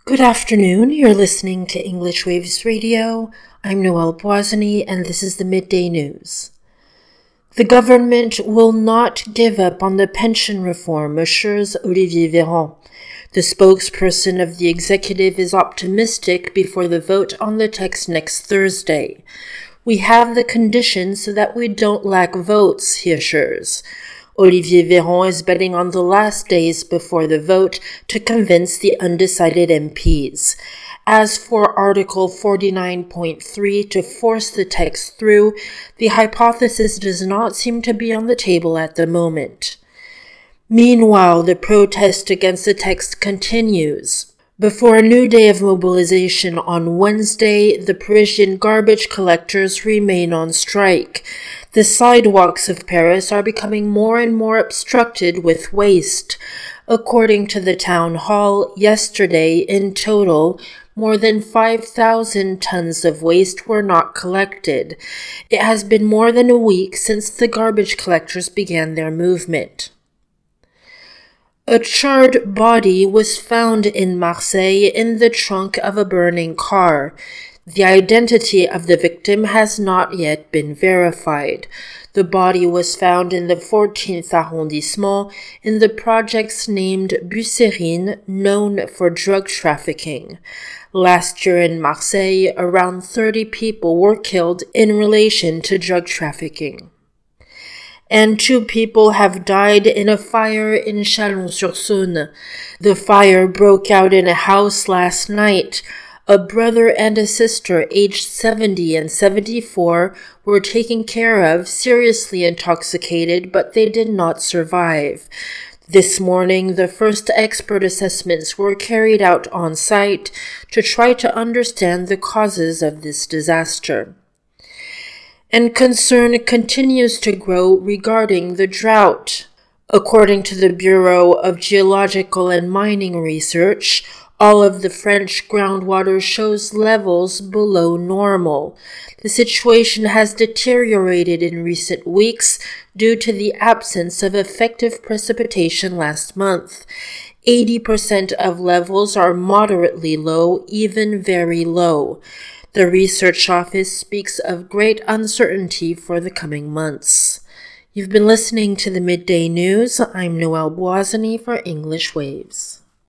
Good afternoon. You're listening to English Waves Radio. I'm Noelle Boisany, and this is the Midday News. The government will not give up on the pension reform, assures Olivier Véran. The spokesperson of the executive is optimistic before the vote on the text next Thursday. We have the conditions so that we don't lack votes, he assures. Olivier Véran is betting on the last days before the vote to convince the undecided MPs. As for Article 49.3 to force the text through, the hypothesis does not seem to be on the table at the moment. Meanwhile, the protest against the text continues. Before a new day of mobilization on Wednesday, the Parisian garbage collectors remain on strike. The sidewalks of Paris are becoming more and more obstructed with waste. According to the town hall, yesterday, in total, more than 5,000 tons of waste were not collected. It has been more than a week since the garbage collectors began their movement. A charred body was found in Marseille in the trunk of a burning car. The identity of the victim has not yet been verified. The body was found in the 14th arrondissement in the projects named Bucerine, known for drug trafficking. Last year in Marseille, around 30 people were killed in relation to drug trafficking. And 2 people have died in a fire in Chalon-sur-Saône. The fire broke out in a house last night. A brother and a sister, aged 70 and 74, were taken care of, seriously intoxicated, but they did not survive. This morning, the first expert assessments were carried out on site to try to understand the causes of this disaster. And concern continues to grow regarding the drought. According to the Bureau of Geological and Mining Research, all of the French groundwater shows levels below normal. The situation has deteriorated in recent weeks due to the absence of effective precipitation last month. 80% of levels are moderately low, even very low. The research office speaks of great uncertainty for the coming months. You've been listening to the Midday News. I'm Noelle Boisany for English Waves.